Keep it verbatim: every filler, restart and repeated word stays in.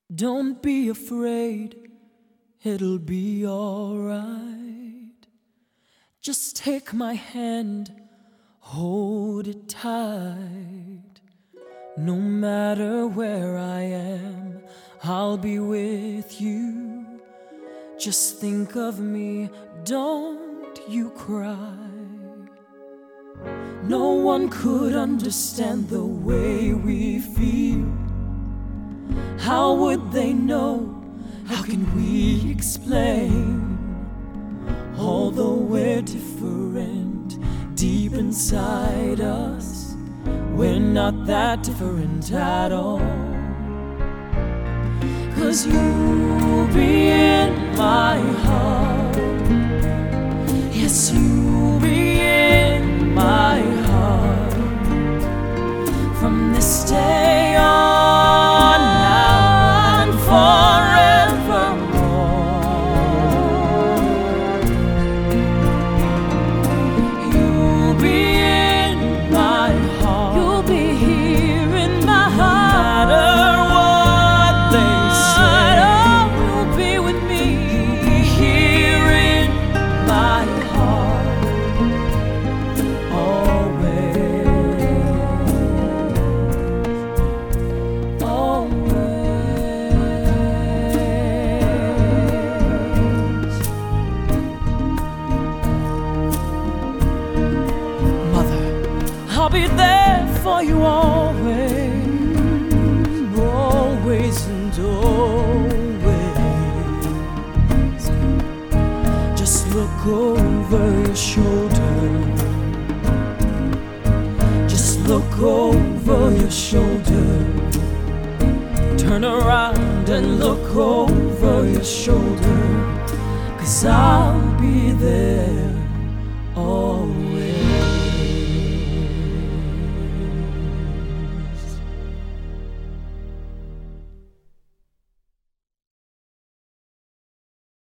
Don't be afraid, it'll be alright. Just take my hand, hold it tight. No matter where I am, I'll be with you. Just think of me, don't you cry. No one could understand the way we feel. How would they know? How can we explain? Although we're different, deep inside us, we're not that different at all. 'Cause you'll be in my heart. Yes, you'll be in my heart. From this day on now and forevermore. You'll be in my heart. You'll be here in my heart. No matter what they say, oh, you'll be with me. You'll be here in my heart always. Mother, I'll be there for you always, always and always. Just look over your shoulder. Just look over your shoulder. Turn around and look over your shoulder. 'Cause I'll be there always.